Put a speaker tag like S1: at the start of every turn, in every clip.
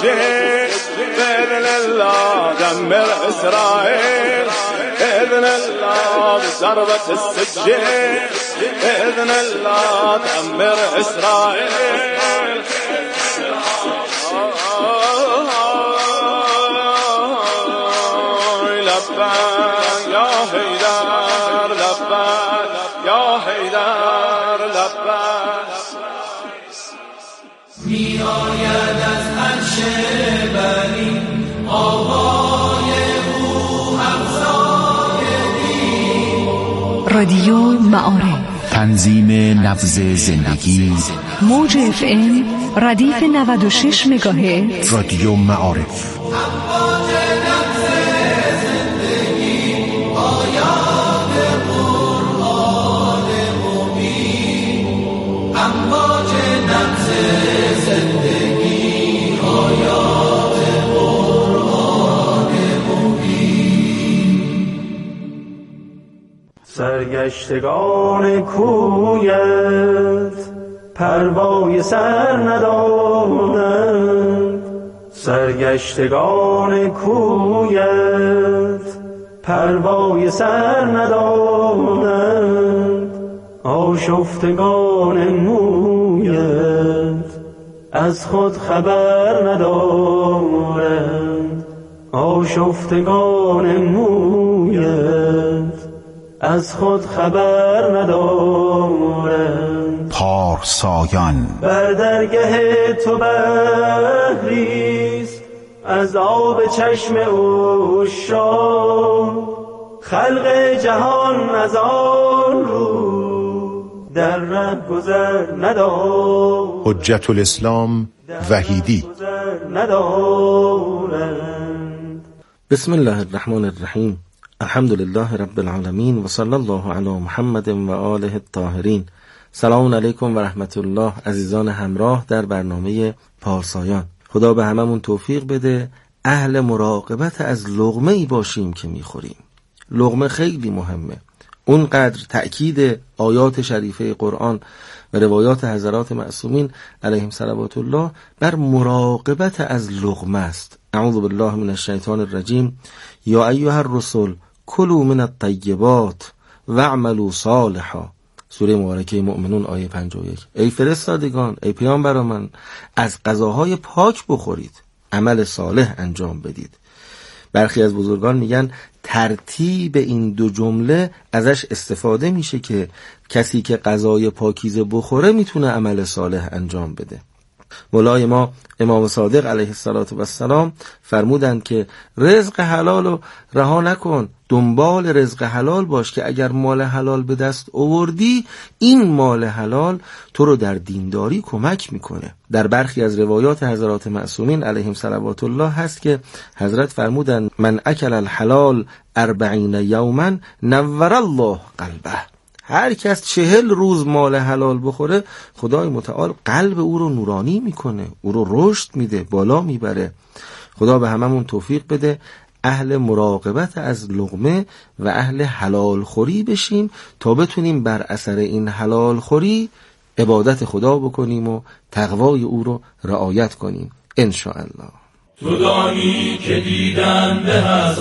S1: السجين بإذن الله دمر إسرائيل بإذن الله بضربة السجين بإذن الله دمر إسرائيل لبان يا حيدر لبان يا حيدر لبان
S2: می آید از عرش بری آوای او افزای دین.
S3: رادیو معارف،
S4: تنظیم نبض زندگی.
S3: موج FM ردیف 96 مگاهرتز.
S4: رادیو معارف.
S5: سرگشتگان کویت پروای سر ندارند، سرگشتگان کویت پروای سر ندارند، آشفتگان مویت از خود خبر ندارند، آشفتگان مویت از خود خبر ندارند.
S4: پارسایان
S5: بر درگه تو بحریست از آب چشم عشاق، خلق جهان از آن رو در ره گذر ندارند.
S4: حجت الاسلام وحیدی.
S6: بسم الله الرحمن الرحیم. الحمد لله رب العالمین و صلی الله علی محمد و آله الطاهرین. سلام علیکم و رحمت الله عزیزان همراه در برنامه پارسایان. خدا به هممون توفیق بده اهل مراقبت از لقمه ای باشیم که میخوریم. لقمه خیلی مهمه. اونقدر تأکید آیات شریفه قرآن و روایات حضرات معصومین علیهم صلوات الله بر مراقبت از لقمه است. اعوذ بالله من الشیطان الرجیم. یا ایها الرسل کلوا من الطیبات واعملوا صالحا. سوره مبارکه مؤمنون آیه 51. ای فرستادگان، ای پیامبران من، از غذاهای پاک بخورید، عمل صالح انجام بدید. برخی از بزرگان میگن ترتیب این دو جمله ازش استفاده میشه که کسی که غذای پاکیزه بخوره میتونه عمل صالح انجام بده. مولای ما امام صادق علیه السلام فرمودند که رزق حلال رو رها نکن، دنبال رزق حلال باش که اگر مال حلال به دست آوردی این مال حلال تو رو در دینداری کمک میکنه. در برخی از روایات حضرات معصومین علیهم صلوات الله هست که حضرت فرمودند من اکل الحلال 40 یوما نور الله قلبه. هر کس 40 روز مال حلال بخوره خدای متعال قلب او رو نورانی میکنه، او رو رشد میده، بالا میبره. خدا به هممون توفیق بده اهل مراقبت از لقمه و اهل حلال خوری بشیم تا بتونیم بر اثر این حلال خوری عبادت خدا بکنیم و تقوای او رو رعایت کنیم انشاءالله.
S2: تو دانی که دیدن به از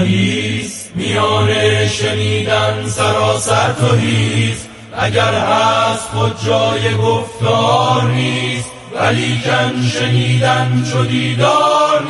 S2: آگهیست، میان شنیدن سراسر توهیست. اگر هست خود جای گفتار نیست، ولیکن شنیدن چو دیدار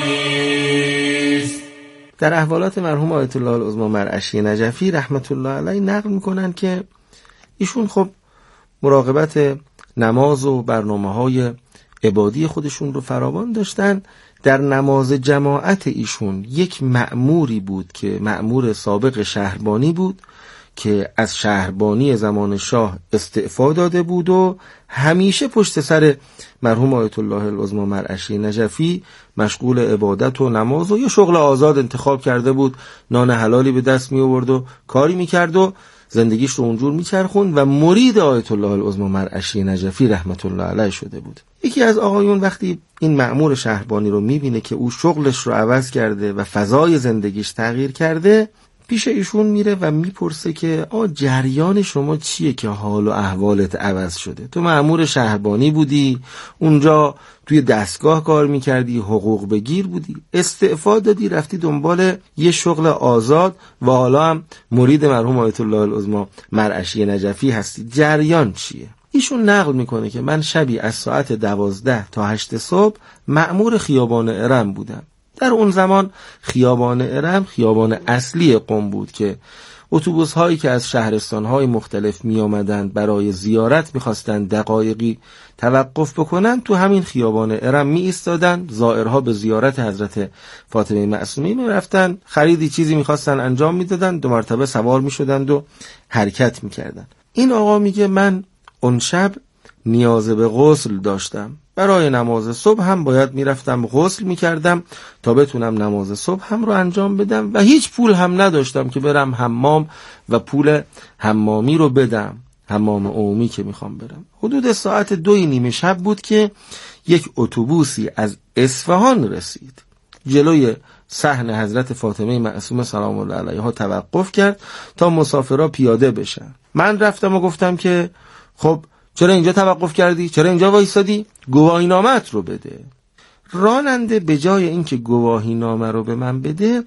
S2: نیست.
S6: در احوالات مرحوم آیت الله العظمی مرعشی نجفی رحمت الله علیه نقل میکنن که ایشون خب مراقبت نماز و برنامه‌های عبادی خودشون رو فراوان داشتن. در نماز جماعت ایشون یک مأموری بود که مأمور سابق شهربانی بود که از شهربانی زمان شاه استعفا داده بود و همیشه پشت سر مرحوم آیت الله العظمی مرعشی نجفی مشغول عبادت و نماز و یه شغل آزاد انتخاب کرده بود. نان حلالی به دست می آورد و کاری می کرد و زندگیش رو اونجور میچرخوند و مرید آیت الله العظمی مرعشی نجفی رحمت الله علیه شده بود. یکی از آقایون وقتی این مأمور شهربانی رو میبینه که او شغلش رو عوض کرده و فضای زندگیش تغییر کرده، پیش ایشون میره و میپرسه که جریان شما چیه که حال و احوالت عوض شده؟ تو مأمور شهربانی بودی، اونجا توی دستگاه کار میکردی، حقوق بگیر بودی، استعفا دادی رفتی دنبال یه شغل آزاد و حالا هم مرید مرحوم آیت الله العظمی مرعشی نجفی هستی، جریان چیه؟ ایشون نقل میکنه که من شبی از ساعت 12 تا 8 صبح مأمور خیابان ارم بودم. در اون زمان خیابان ارم خیابان اصلی قم بود که اتوبوس هایی که از شهرستان های مختلف می آمدن برای زیارت میخواستن دقایقی توقف بکنن، تو همین خیابان ارم می ایستادن، زائرها به زیارت حضرت فاطمه معصومه می رفتن، خریدی چیزی میخواستن انجام میدادن، 2 مرتبه سوار می شدند و حرکت می کردن. این آقا میگه من اون شب نیاز به غسل داشتم، برای نماز صبح هم باید میرفتم غسل میکردم تا بتونم نماز صبح هم رو انجام بدم و هیچ پول هم نداشتم که برم حمام و پول حمامی رو بدم، حمام عمومی که میخوام برم. حدود ساعت 2:30 شب بود که یک اتوبوسی از اصفهان رسید، جلوی صحن حضرت فاطمه معصومه سلام الله علیها توقف کرد تا مسافرها پیاده بشن. من رفتم و گفتم که خب چرا اینجا توقف کردی؟ چرا اینجا وایسادی؟ گواهینامه‌ات رو بده. راننده به جای اینکه گواهینامه رو به من بده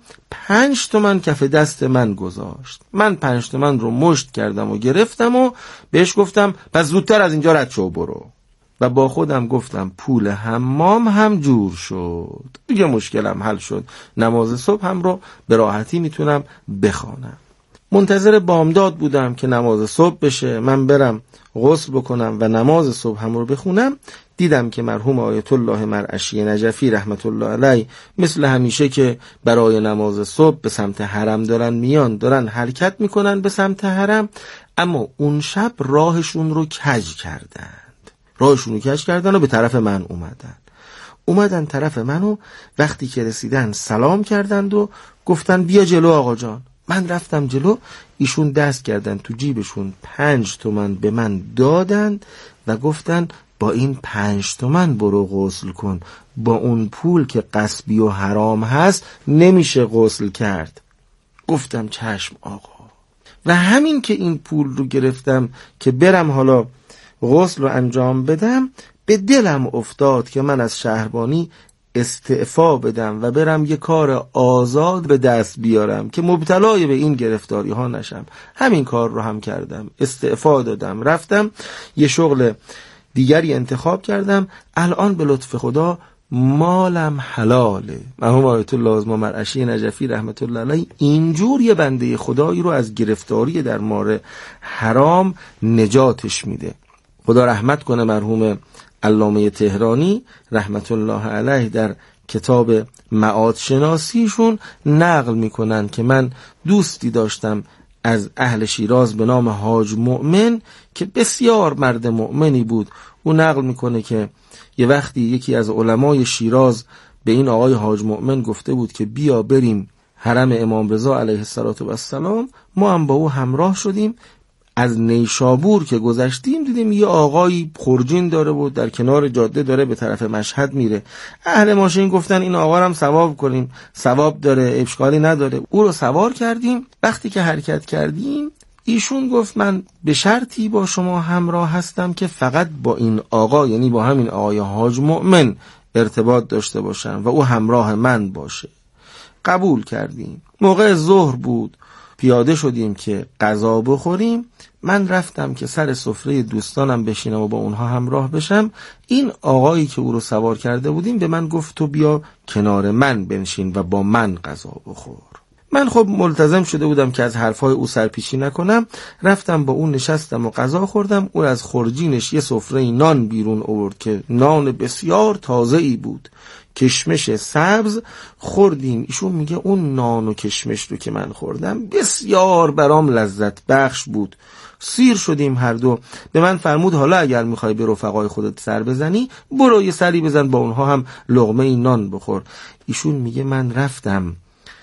S6: 5 تومن کف دست من گذاشت. من 5 تومن رو مشت کردم و گرفتم و بهش گفتم پس زودتر از اینجا رد شو برو. و با خودم گفتم پول حمام هم جور شد، دیگه مشکلم حل شد، نماز صبح هم رو به راحتی میتونم بخوانم. منتظر بامداد بودم که نماز صبح بشه، من برم غسل بکنم و نماز صبح هم رو بخونم. دیدم که مرحوم آیت الله مرعشی نجفی رحمت الله علیه مثل همیشه که برای نماز صبح به سمت حرم دارن میان، دارن حرکت میکنن به سمت حرم، اما اون شب راهشون رو کج کردند و به طرف من اومدن طرف منو. وقتی که رسیدن سلام کردند و گفتن بیا جلو آقا جان. من رفتم جلو، ایشون دست کردن تو جیبشون 5 تومن به من دادند و گفتن با این 5 تومن برو غسل کن، با اون پول که غصبی و حرام هست نمیشه غسل کرد. گفتم چشم آقا. و همین که این پول رو گرفتم که برم حالا غسل رو انجام بدم، به دلم افتاد که من از شهربانی استعفا بدم و برم یه کار آزاد به دست بیارم که مبتلای به این گرفتاری ها نشم. همین کار رو هم کردم، استعفا دادم، رفتم یه شغل دیگری انتخاب کردم. الان به لطف خدا مالم حلاله. مرحوم آیت الله العظمی مرعشی نجفی رحمت الله علیه اینجور یه بنده خدایی رو از گرفتاری در مار حرام نجاتش میده. خدا رحمت کنه مرحوم علامه تهرانی رحمت الله علیه در کتاب معاد شناسیشون نقل میکنن که من دوستی داشتم از اهل شیراز به نام حاج مؤمن که بسیار مرد مؤمنی بود. او نقل میکنه که یه وقتی یکی از علمای شیراز به این آقای حاج مؤمن گفته بود که بیا بریم حرم امام رضا علیه السلام. ما هم با او همراه شدیم. از نیشابور که گذشتیم دیدیم یه آقایی خورجین داره و در کنار جاده داره به طرف مشهد میره. اهل ماشین گفتن این آقا رو هم ثواب کنیم، ثواب داره، اشکالی نداره. او رو سوار کردیم. وقتی که حرکت کردیم ایشون گفت من به شرطی با شما همراه هستم که فقط با این آقا، یعنی با همین آقای حاج مؤمن ارتباط داشته باشم و او همراه من باشه. قبول کردیم. موقع ظهر بود، پیاده شدیم که غذا بخوریم. من رفتم که سر سفره دوستانم بشینم و با اونها همراه بشم. این آقایی که او رو سوار کرده بودیم به من گفت تو بیا کنار من بنشین و با من غذا بخور. من خب ملتزم شده بودم که از حرفای او سرپیچی نکنم. رفتم با اون نشستم و غذا خوردم. او از خورجینش یه سفره نان بیرون آورد که نان بسیار تازه‌ای بود، کشمش سبز خوردیم. ایشون میگه اون نان و کشمش رو که من خوردم بسیار برام لذت بخش بود. سیر شدیم هر دو. به من فرمود حالا اگر میخوای به رفقای خودت سر بزنی برو یه سری بزن، با اونها هم لقمه نان بخور. ایشون میگه من رفتم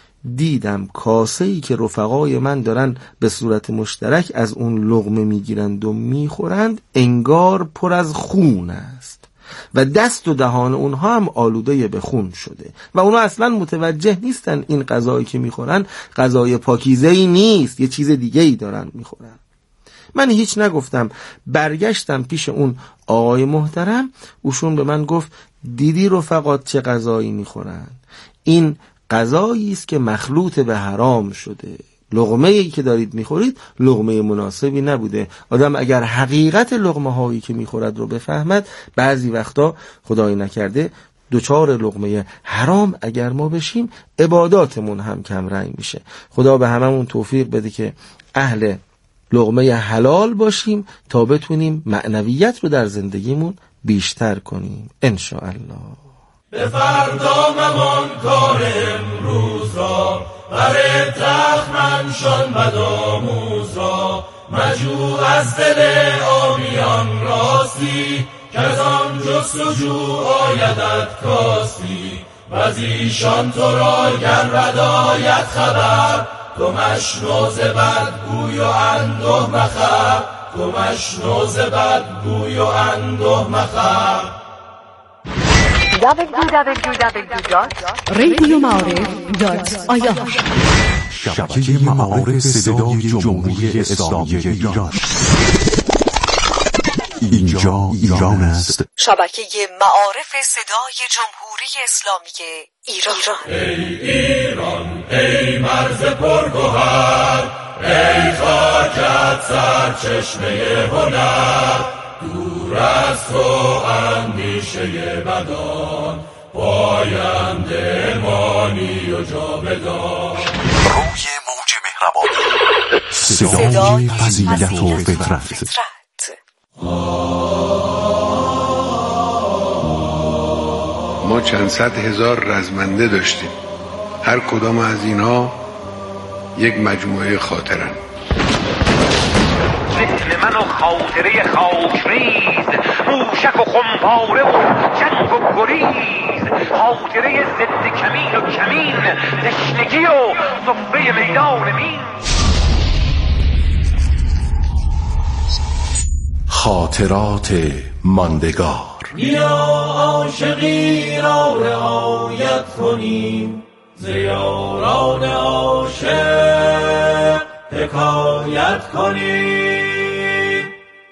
S6: دیدم کاسه‌ای که رفقای من دارن به صورت مشترک از اون لقمه میگیرند و میخورند انگار پر از خون است و دست و دهان اونها هم آلوده به خون شده و اونها اصلا متوجه نیستن این غذایی که میخورن غذای پاکیزه‌ای نیست، یه چیز دیگه‌ای دارن میخورن. من هیچ نگفتم، برگشتم پیش اون آقای محترم، اوشون به من گفت دیدی رفقات چه غذایی میخورن؟ این غذایی است که مخلوط به حرام شده. لقمه‌ای که دارید میخورید لقمه مناسبی نبوده. آدم اگر حقیقت لقمه هایی که میخورد رو بفهمد، بعضی وقتا خدای نکرده دوچار لقمه حرام اگر ما بشیم عباداتمون هم کم رنگ میشه. خدا به هممون توفیق بده که اهل لقمه حلال باشیم تا بتونیم معنویت رو در زندگیمون بیشتر کنیم انشاءالله.
S2: به فردا ممان کار امروز را، بر تخمن شان بدآموز را، مجو از دل آمیان راستی، که از آن جستجو آیدت کاستی، و از ایشان تو را گرد آید خبر، تو مشنو ز بدگوی و انده مخر، تو مشنو ز بدگوی و انده مخر.
S3: www.radiomعارف.ir
S4: شبکه معارف صدای جمهوری اسلامی ایران. اینجا ایران است.
S3: شبکه معارف صدای جمهوری اسلامی ایران.
S2: ای ایران ای مرز پرگوهر، ای خاکت سرچشمه هنر، دور از تو اندیشه بدان، پاینده مانی و جاودان.
S4: روی موج مهربان، صدای فضیلت و فطرت.
S7: ما چند صد هزار رزمنده داشتیم، هر کدام از اینها یک مجموعه خاطرن.
S8: ذهن من و خاطره خاکریز، موشک و خمپاره و جنگ و گریز، خاطره ضد کمین و کمین، تشنگی و صفه میدان مین.
S4: خاطرات ماندگار.
S2: بیا عاشقی را رعایت کنیم، ز یاران عاشق حکایت کنیم.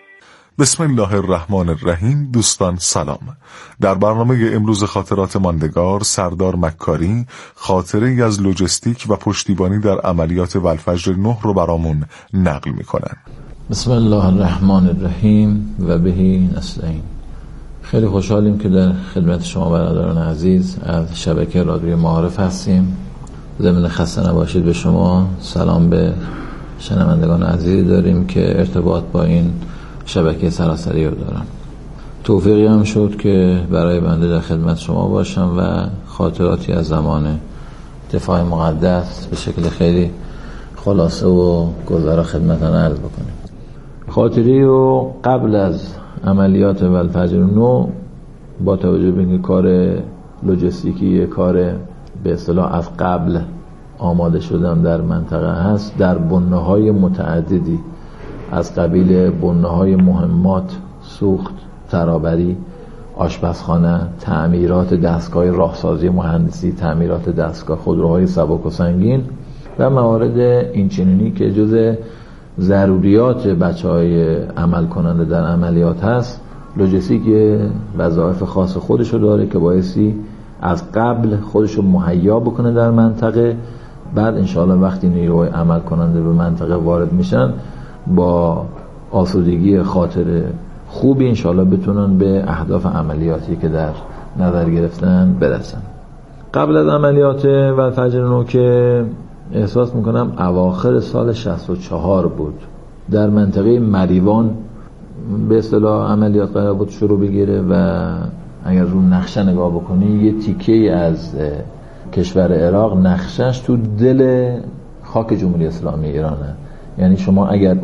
S9: بسم الله الرحمن الرحیم. دوستان سلام. در برنامه امروز خاطرات ماندگار، سردار مکاری خاطره‌ای از لوجستیک و پشتیبانی در عملیات والفجر 9 رو برامون نقل میکنن.
S10: بسم الله الرحمن الرحیم و بهی نستعین. خیلی خوشحالیم که در خدمت شما برادران عزیز از شبکه رادیو معارف هستیم. ضمن خسته نباشید به شما، سلام به شنوندگان عزیز داریم که ارتباط با این شبکه سراسری رو دارن. توفیقی هم شد که برای بنده در خدمت شما باشم و خاطراتی از زمان دفاع مقدس به شکل خیلی خلاصه و گذرا خدمتان عرض بکنیم. خاطری رو قبل از عملیات والفجر 9 با توجه به اینکه کار لوجستیکی، کار به اصطلاح از قبل آماده شدن در منطقه هست، در بنه‌های متعددی از قبیل بنه‌های مهمات، سوخت، ترابری، آشپزخانه، تعمیرات دستگاه راهسازی مهندسی، تعمیرات دستگاه خودروهای سبک و سنگین و موارد اینچنینی که جز ضروریات بچه‌های عمل کننده در عملیات هست. لوجستیک وظایف خاص خودشو داره که بایستی از قبل خودشو مهیا بکنه در منطقه، بعد انشاءالله وقتی نیروهای عمل کننده به منطقه وارد میشن با آسودگی خاطر خوبی انشاءالله بتونن به اهداف عملیاتی که در نظر گرفتن برسن. قبل از عملیات والفجر 9 که احساس میکنم اواخر سال 64 بود، در منطقه مریوان به اصطلاح عملیات قرار بود شروع بگیره و اگر رو نقشه نگاه بکنی یه تیکه از کشور عراق نقشش تو دل خاک جمهوری اسلامی ایرانه. یعنی شما اگر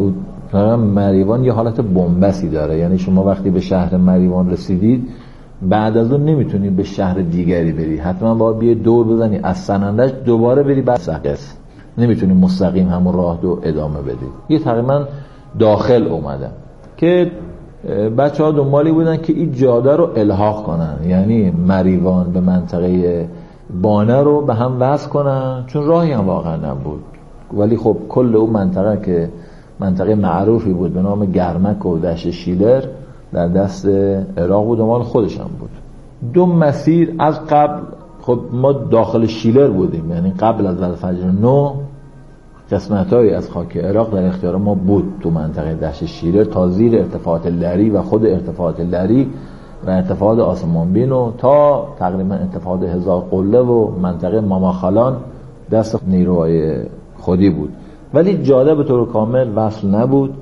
S10: مریوان یه حالت بنبستی داره، یعنی شما وقتی به شهر مریوان رسیدید بعد از اون نمیتونید به شهر دیگری بری، حتما باید بیه دور بزنی از سنندج دوباره بری بعد سقف، نمیتونید مستقیم همون راه رو ادامه بدید. یه تقریبا داخل اومدم که بچه ها دنبالی بودن که این جاده رو الحاق کنن، یعنی مریوان به منطقه بانه رو به هم وصل کنن، چون راهی هم واقعا نبود. ولی خب کل اون منطقه که منطقه معروفی بود به نام گرمک و دشت شیلر در دست عراق بود و مال خودش هم بود. دو مسیر از قبل، خب ما داخل شیلر بودیم، یعنی قبل از ولفجر 9 قسمت‌هایی از خاک عراق در اختیار ما بود تو منطقه دشت شیلر تا زیر ارتفاعات لری و خود ارتفاعات لری و ارتفاعات آسمانبین و تا تقریبا ارتفاعات 1000 قله و منطقه ماماخالان دست نیروهای خودی بود. ولی جاده به طور کامل وصل نبود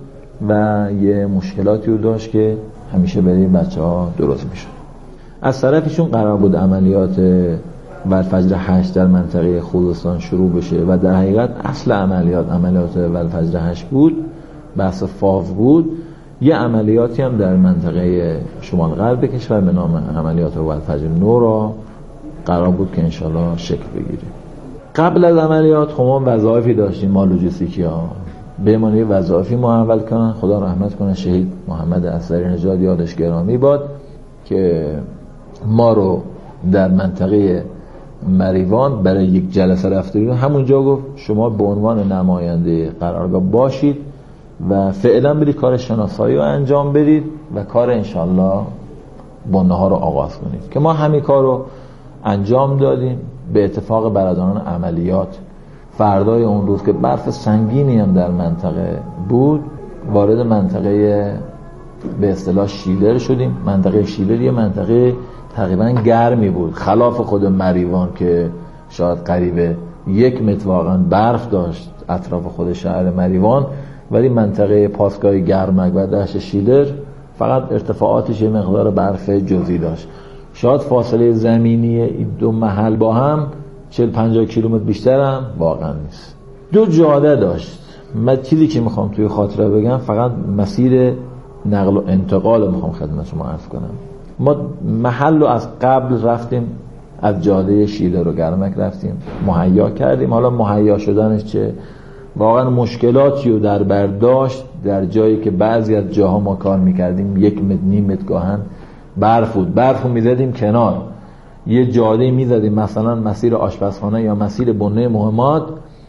S10: و یه مشکلاتی رو داشت که همیشه برای بچه‌ها درست میشد. از طرفشون قرار بود عملیات ولفجر 8 در منطقه خوزستان شروع بشه و در حقیقت اصل عملیات ولفجر 8 بود، بحث فاو بود. یه عملیاتی هم در منطقه شمال غرب کشور به نام عملیات ولفجر 9 را قرار بود که انشالله شکل بگیره. قبل از عملیات خب ما وظایفی داشتیم، ما لوجستیکی ها به معنی وظایفی محول کنن. خدا رحمت کنه شهید محمد اصغری نژاد یادش گرامی باد که ما رو در منطقه مریوان برای یک جلسه رفتیم. همونجا گفت شما به عنوان نماینده قرارگاه باشید و فعلا برید کار شناسایی رو انجام بدید و کار انشالله بنه ها رو آغاز کنید. که ما همین کار رو انجام دادیم. به اتفاق برادران عملیات فردای اون روز که برف سنگینی هم در منطقه بود، وارد منطقه به اصطلاح شیلر شدیم. منطقه شیلر یه منطقه تقریبا گرمی بود، خلاف خود مریوان که شاید قریب 1 متر واقعا برف داشت اطراف خود شهر مریوان، ولی منطقه پاسگاه گرمک و دشت شیلر فقط ارتفاعاتش یه مقدار برف جزئی داشت. شاید فاصله زمینی این دو محل با هم 40-50 کیلومتر بیشتر هم واقعا نیست. 2 جاده داشت. من چیزی که میخوام توی خاطره بگم فقط مسیر نقل و انتقال میخوام خدمت شما عرض کنم. ما محل رو از قبل رفتیم، از جاده شیلر و گرمک رفتیم، مهیا کردیم. حالا مهیا شدنش چه؟ واقعا مشکلاتی رو در برداشت در جایی که بعضی از جاها ما کار میکردیم 1 متر نیم متر گاهن برف بود. برف رو میزدیم کنار، یه جاده میزدیم مثلا مسیر آشپزخانه یا مسیر بنه مهمات،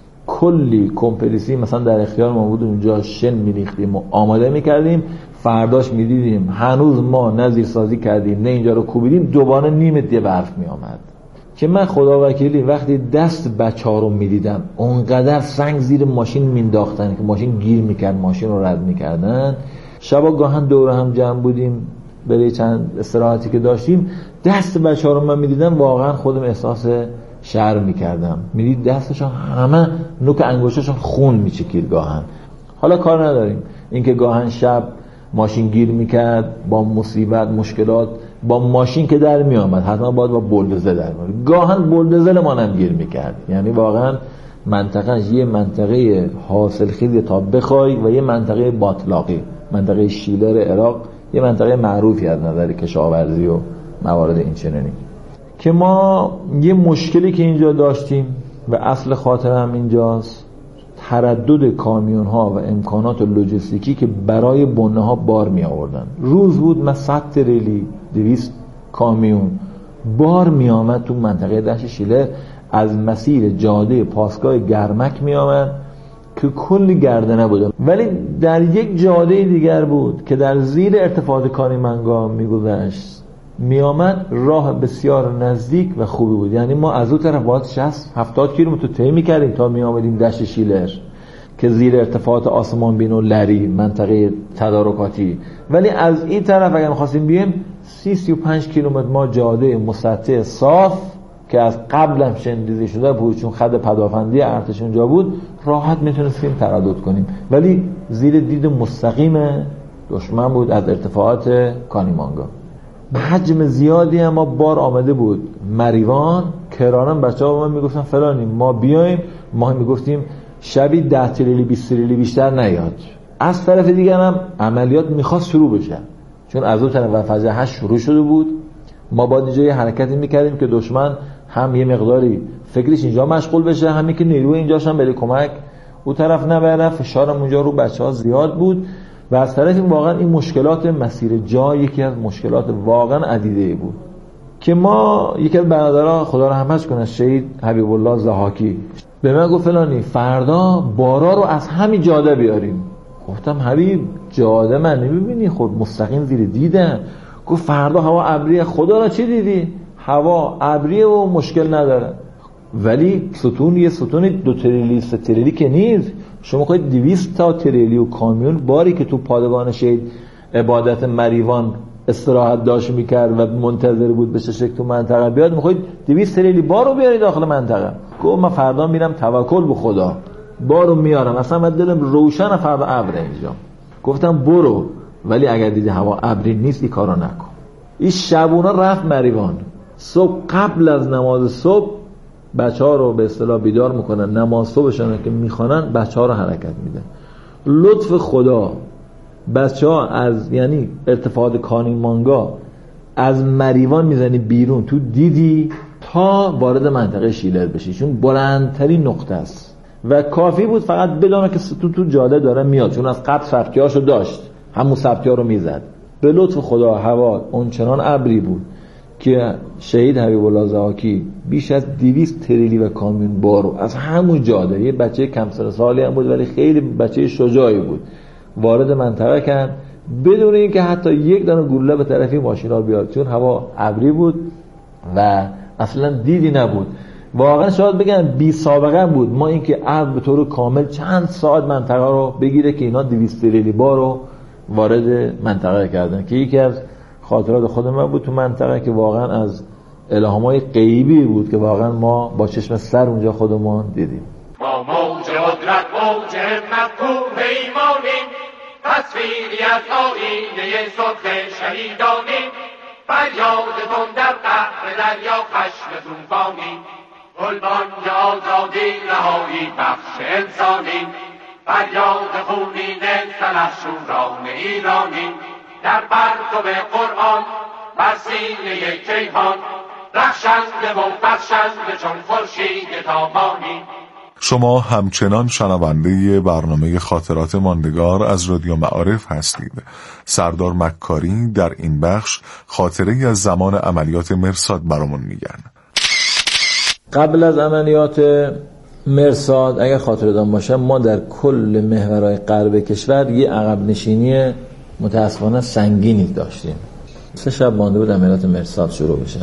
S10: کلی کمپریسی مثلا در اختیار ما بود، اونجا شن میریختیم و آماده میکردیم. فرداش میدیدیم هنوز ما نه زیرسازی کردیم نه اینجا رو کوبیدیم، دوباره نیم متر برف میامد. که من خدا وکیلی وقتی دست بچه‌ها رو میدیدم اونقدر سنگ زیر ماشین مینداختن که ماشین گیر میکرد، ماشین رو رد میکردن. شبا گاهن دور هم جمع بودیم برای چند استراحتی که داشتیم، دست بچه‌ها رو من میدیدم واقعا خودم احساس شرم میکردم. میدید دستشون همه نوک انگشتشون خون میچکید گاهن. حالا کار نداریم اینکه گاهن شب ماشین گیر میکرد، با مصیبت مشکلات با ماشین که در میامد حتما باید با بولدوزر در میامد، گاهن بولدوزر ما هم گیر میکرد. یعنی واقعا منطقه یه منطقه حاصلخیزی تا بخوای و یه منطقه باطلاقی. منطقه شیلر عراق یه منطقه معروفی از نظر کشاورزی و موارد این چنینی. که ما یه مشکلی که اینجا داشتیم و اصل خاطر هم اینجاست، تردد کامیون ها و امکانات لوجستیکی که برای بنه ها بار می آوردن. روز بود من 100 تریلی 200 کامیون بار می آمد تو منطقه دشت شیلر از مسیر جاده پاسگاه گرمک می آمد که کلی گردنه بود. ولی در یک جاده دیگر بود که در زیر ارتفاعات کاریمنگا می گذشت می آمد، راه بسیار نزدیک و خوبی بود. یعنی ما از اون طرف باید 60-70 کیلومتر طی می‌کردیم تا می آمدیم دشت شیلر که زیر ارتفاعات آسمانبین و لری منطقه تدارکاتی. ولی از این طرف اگر می‌خواستیم بیایم 30-35 کیلومتر ما جاده مسطح صاف که از قبل هم شنریزی شده بود چون خط پدافندی ارتش اونجا بود، راحت میتونستیم تردد کنیم. ولی زیر دید مستقیم دشمن بود از ارتفاعات کانیمانگا. حجم زیادی هم ما بار آمده بود مریوان. کرانم بچه‌ها به من میگفتن فلانی ما بیایم، ما میگفتیم شبی 10 تریلی 20 تریلی بیشتر نیاد. از طرف دیگر هم عملیات میخواست شروع بشه چون از اون طرف ولفجر 8 شروع شده بود. ما باید جای حرکتی میکردیم که دشمن هم یه مقداری فکرش اینجا مشغول بشه، همین که نیروی اینجاش هم بله کمک اون طرف نبره. فشارم اونجا رو بچه‌ها زیاد بود و از طرفی واقعا این مشکلات مسیر جا یکی از مشکلات واقعا عدیده بود که ما یکی از برادرها خدا رحمتش کنه شهید حبیب الله ضحاکی به من گفت فلانی فردا بارا رو از همین جاده بیاریم. گفتم حبیب جاده من نمیبینی؟ خود مستقیم زیر دیدن. گفت فردا هوا ابریه. خدا را چی دیدی؟ هوا ابریه و مشکل نداره، ولی ستون یه ستون 2 تریلی 3 تریلی که نیست. شما خواهید 200 تا تریلی و کامیون باری که تو پادگان شهید عبادت مریوان استراحت داشت میکرد و منتظر بود بشه شک تو منطقه بیاد، میخواید 200 تریلی بارو بیاری داخل منطقه. گفت من فردا میرم توکل به خدا بارو میارم، اصلا من دلم روشن فردا ابر اینجا. گفتم برو، ولی اگر دیدی هوا ابری نیست این کارو نکن. این شبونا رفت مریوان، صبح قبل از نماز صبح بچه‌ها رو به اصطلاح بیدار میکنن، نماز صبحشون که میخوانن بچه‌ها رو حرکت میدن. لطف خدا بچه‌ها از یعنی ارتفاعات کانیمانگا از مریوان میزنی بیرون تو دیدی تا وارد منطقه شیلر بشی، چون بلندترین نقطه است و کافی بود فقط بدونه که تو جاده داره میاد، چون از قبل سبکیاشو داشت، همون سبکیا رو میزد. به لطف خدا هوا اونچنان ابری بود که شهید حبیب الله ضحاکی بیش از 200 تریلی و کامیون بارو از همون جاده، یه بچه کم سن سالی هم بود ولی خیلی بچه شجاعی بود، وارد منطقه کرد بدون اینکه حتی یک دانه گلوله به طرفی ماشینا بیاد، چون هوا ابری بود و اصلا دیدی نبود. واقعا شاید بگم بی سابقه بود ما اینکه ابر به طور کامل چند ساعت منطقه رو بگیره که اینا 200 تریلی بارو وارد منطقه کردن، که یکی از خاطرات خود من بود تو منطقه که واقعا از الهامای غیبی بود که واقعا ما با چشم سر اونجا خودمون دیدیم.
S2: ما موج قدرت موج همت کو پیمانیم، تصویری از آینه سرخ شهیدانیم، فریادتون در قهر دریا خشم طوفانیم، گلبانگ آزادی رهایی بخش انسانیم، فریاد خونین سلحشوران ایرانیم، در پرتو قرآن بر سینه کیهان رخشنده و بخشنده چون خورشید تابانی.
S9: شما همچنان شنونده برنامه خاطرات ماندگار از رادیو معارف هستید. سردار مکاری در این بخش خاطره از زمان عملیات مرصاد برامون میگن.
S10: قبل از عملیات مرصاد اگر خاطرتان باشه ما در کل محورهای غرب کشور یه عقب نشینی متاسفانه سنگینی داشتیم. 3 شب مانده بود عملیات مرصاد شروع بشه.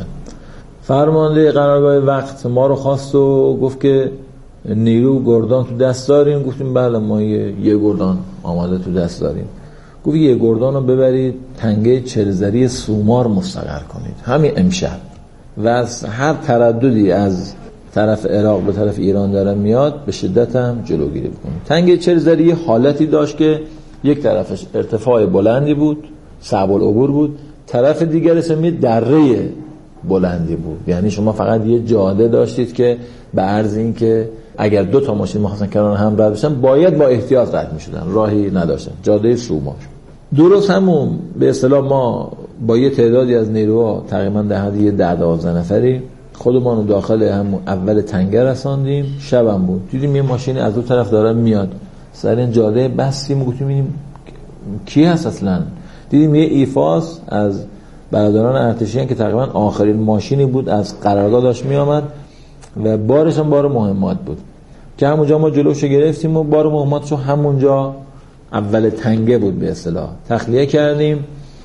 S10: فرمانده قرارگاه وقت ما رو خواست و گفت که نیرو گردان تو دست داریم. گفتیم بله ما یه گردان آماده تو دست داریم. گفت یه گردان رو ببرید تنگه چلزری سومار مستقر کنید همین امشب، و از هر ترددی از طرف عراق به طرف ایران داره میاد به شدت هم جلوگیری بکنید. تنگه چلزری حالتی داشت که یک طرفش ارتفاع بلندی بود، صعب العبور بود، طرف دیگرش هم دره بلندی بود، یعنی شما فقط یه جاده داشتید که به عرض این که اگر 2 تا ماشین می‌خواستن کنار هم رد بشن باید با احتیاط رد می‌شدن، راهی نداشتن. جاده سومار درست همون به اصطلاح ما با یه تعدادی از نیروها تقریبا در حد 10-12 نفری خودمون رو داخل همون اول تنگه رساندیم. شبم بود دیدیم یه ماشین از دو طرف داره میاد سر این جاده بستیم، گفتیم ببینیم کی هست اصلا. دیدیم یه ایفاس از برادران ارتشی که تقریبا آخرین ماشینی بود از قرارگاه داشت می آمد و بارش هم بار مهمات بود که همونجا ما جلوشو گرفتیم و بار مهماتشو همونجا اول تنگه بود به اصطلاح تخلیه کردیم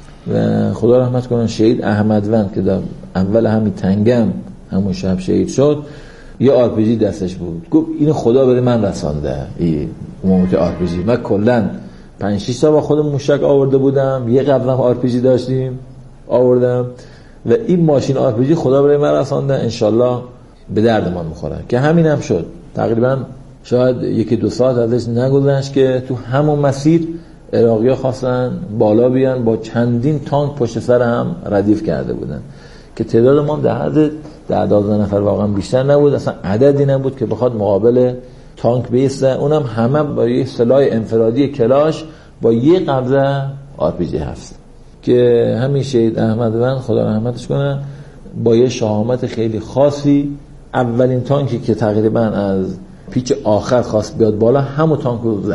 S10: و خدا رحمت کنه شهید احمدوند که در اول همین تنگه همون شب شهید شد یه آرپیجی دستش بود. گفت اینو خدا بده من رسانده این عمومیت آرپیجی. من کلن 5-6 تا با خودم موشک آورده بودم، یه قبلا آرپیجی داشتیم آوردم و این ماشین آرپیجی خدا برای من رسانده، انشالله به درد ما میخوره که همین هم شد. تقریبا شاید 1-2 ساعت ازش نگذشت که تو همون مسیر عراقی‌ها خواستن بالا بیان با چندین تانک پشت سر هم ردیف کرده بودن که تعداد ما در حد 12 نفر واقعا بیشتر نبود، اصلا عددی نبود که بخواد مقابل تانک بیسته، اونم همه با یه سلاح انفرادی کلاش با یه قبضه آرپیجی هست که همین شهید احمدوند خدا رحمتش کنه با یه شهامت خیلی خاصی اولین تانکی که تقریبا از پیچ آخر خواست بیاد بالا همون تانک رو زد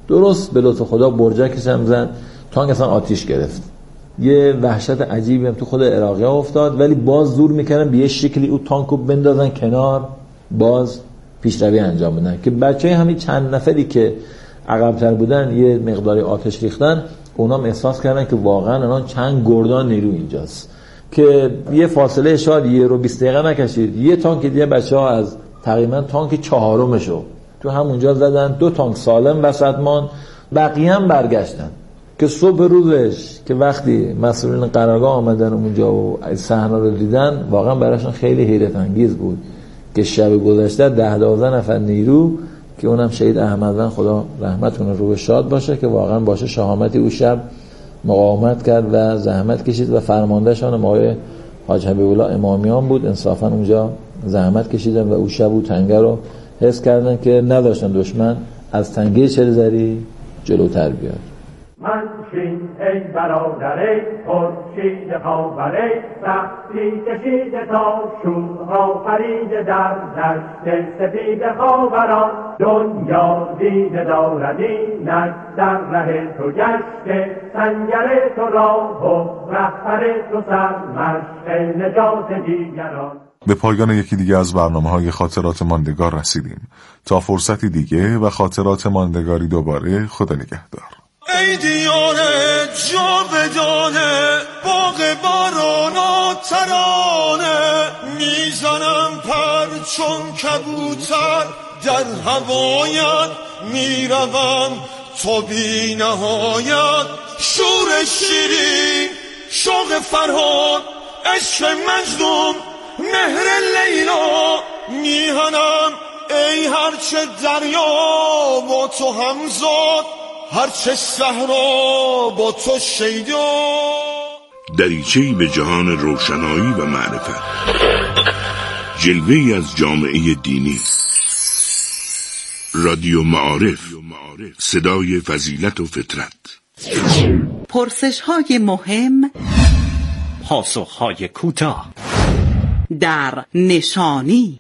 S10: درست به لطف خدا برجکش هم زد، تانک اصلا آتیش گرفت. یه وحشت عجیبی هم تو خود عراقی ها افتاد، ولی باز زور میکردن به یه شکلی او تانکو بندازن کنار، باز پیشروی انجام بدن که بچه همین چند نفری که عقب‌تر بودن یه مقداری آتش ریختن، اونام احساس کردن که واقعا الان چند گردان نیرو اینجاست که یه فاصله شاید 1 رو 20 دقیقه نکشید یه تانک دیگه بچه‌ها از تقریبا تانک 4مشو تو همونجا زدن، 2 تانک سالم وسط مان، بقیه هم برگشتن که صبح روزش که وقتی مسئولین قرارگاه آمدن اونجا و صحنه رو دیدن، واقعا براشون خیلی حیرت انگیز بود که شب گذشته 10-12 نفر نیرو که اونم شهید احمدوند خدا رحمت کنه روح شاد باشه که واقعا باشه شهامتی او شب مقاومت کرد و زحمت کشید و فرماندهشان آقای حاج حبیب الله امامیان بود. انصافا اونجا زحمت کشیدن و او شب او تنگه رو حس کردن که نداشتن دشمن از تنگه چلزری جلوتر بیاد.
S5: منشین ای برادر ای خورشید خاور ای سختی کشیده تا شورها پریده در دشت سپید خاوران، دنیا دیده دارد اینک در ره تو گشته، سنگر تو راه و رهبر تو سرمشق نجات دیگران.
S9: به پایان یکی دیگه از برنامه‌های خاطرات ماندگار رسیدیم. تا فرصتی دیگه و خاطرات ماندگاری دوباره، خدا نگهدار.
S2: ای دیاره جاودانه باغ باران ترانه، میزنم پر چون کبوتر در هوایت، میروم تا بی نهایت، شور شیرین شوق فرهاد عشق مجنون مهر لیلا، میهنم ای هرچه دریا با تو همزاد، هرچه صحرا با تو شیدا.
S11: دریچه‌ای به جهان روشنایی و معرفت، جلوه‌ای از جامعه دینی. رادیو معارف، صدای فضیلت و فطرت.
S12: پرسش‌های مهم، پاسخ‌های کوتاه، در نشانی.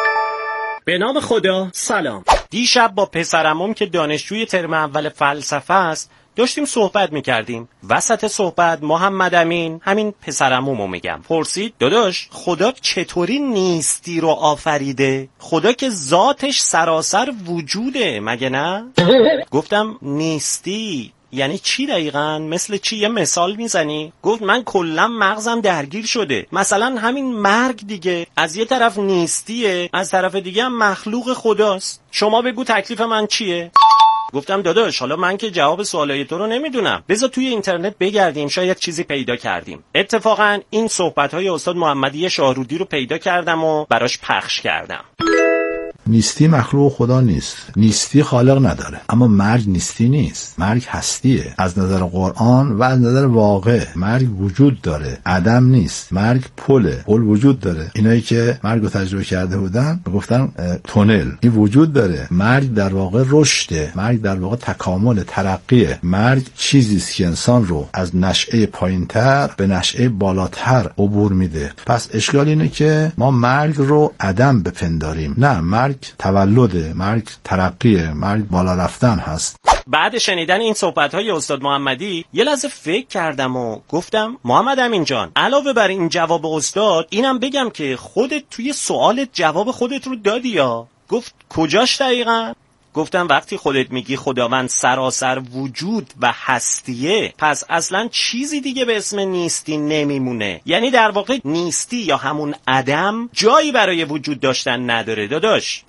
S13: به نام خدا. سلام. دیشب با پسرمم که دانشجوی ترم اول فلسفه است داشتیم صحبت میکردیم. وسط صحبت محمد امین، همین پسرمومو میگم، پرسید داداش خدا چطوری نیستی رو آفریده؟ خدا که ذاتش سراسر وجوده مگه نه؟ گفتم نیستی یعنی چی دقیقاً؟ مثل چی؟ یه مثال میزنی؟ گفت من کلا مغزم درگیر شده. مثلا همین مرگ دیگه، از یه طرف نیستیه، از طرف دیگه هم مخلوق خداست. شما بگو تکلیف من چیه؟ گفتم داداش حالا من که جواب سوالای تو رو نمیدونم، بذار توی اینترنت بگردیم شاید چیزی پیدا کردیم. اتفاقاً این صحبت‌های استاد محمدی شاهرودی رو پیدا کردم و براش پخش کردم.
S14: نیستی مخلوق خدا نیست، نیستی خالق نداره، اما مرگ نیستی نیست، مرگ هستیه. از نظر قرآن و از نظر واقع مرگ وجود داره، عدم نیست. مرگ پل وجود داره. اینایی که مرگ رو تجربه کرده بودن گفتن تونل، این وجود داره. مرگ در واقع رشده، مرگ در واقع تکامل، ترقیه. مرگ چیزی است که انسان رو از نشأه پایینتر به نشأه بالاتر عبور میده. پس اشکال اینه که ما مرگ رو عدم بپنداریم. نه، مرگ تولده، مرگ ترقیه، مرگ بالا رفتن هست.
S13: بعد شنیدن این صحبت‌های استاد محمدی یه لحظه فکر کردم و گفتم محمد امین جان، علاوه بر این جواب استاد اینم بگم که خودت توی سوالت جواب خودت رو دادی یا؟ گفت کجاش دقیقاً؟ گفتم وقتی خودت میگی خداوند سراسر وجود و هستیه، پس اصلا چیزی دیگه به اسم نیستی نمیمونه. یعنی در واقع نیستی یا همون عدم جایی برای وجود داشتن نداره داداش.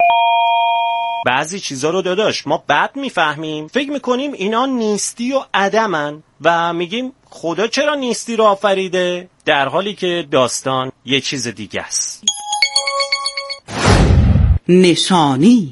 S13: بعضی چیزا رو داداش ما بد میفهمیم، فکر میکنیم اینا نیستی و عدمن و میگیم خدا چرا نیستی رو آفریده، در حالی که داستان یه چیز دیگه است.
S12: نشانی.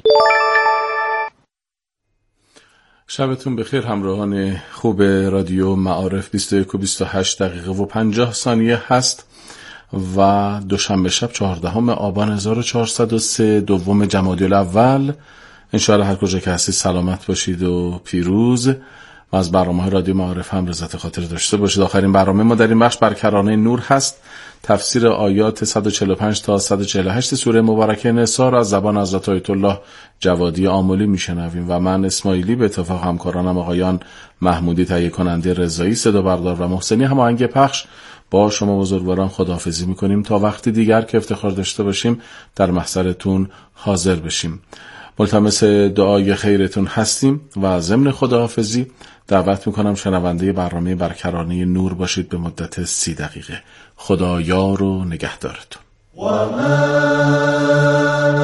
S6: شبتون بخیر همراهان خوب رادیو معارف. 21 و 28 دقیقه و 50 ثانیه هست و دوشنبه شب 14 آبان 1403 دوم جمادی الاول. انشاءالله هر کجا که هستید سلامت باشید و پیروز و از برنامه رادیو معارف هم لذت خاطر داشته باشید. آخرین برنامه ما در این بخش بر کرانه نور هست.
S9: تفسیر آیات 145 تا 148 سوره مبارکه نساء را از زبان حضرت آیت الله جوادی آملی میشنویم و من اسماعیلی به اتفاق همکارانم آقایان محمودی تهیه کننده، رضایی صدا بردار و محسنی هماهنگ پخش با شما بزرگواران خداحافظی میکنیم تا وقتی دیگر که افتخار داشته باشیم در محضرتون حاضر بشیم. ملتمس دعای خیرتون هستیم و ضمن خداحافظی دعوت میکنم شنونده برنامه برکرانه نور باشید به مدت 30 دقیقه. خدا یار و نگهدارتون.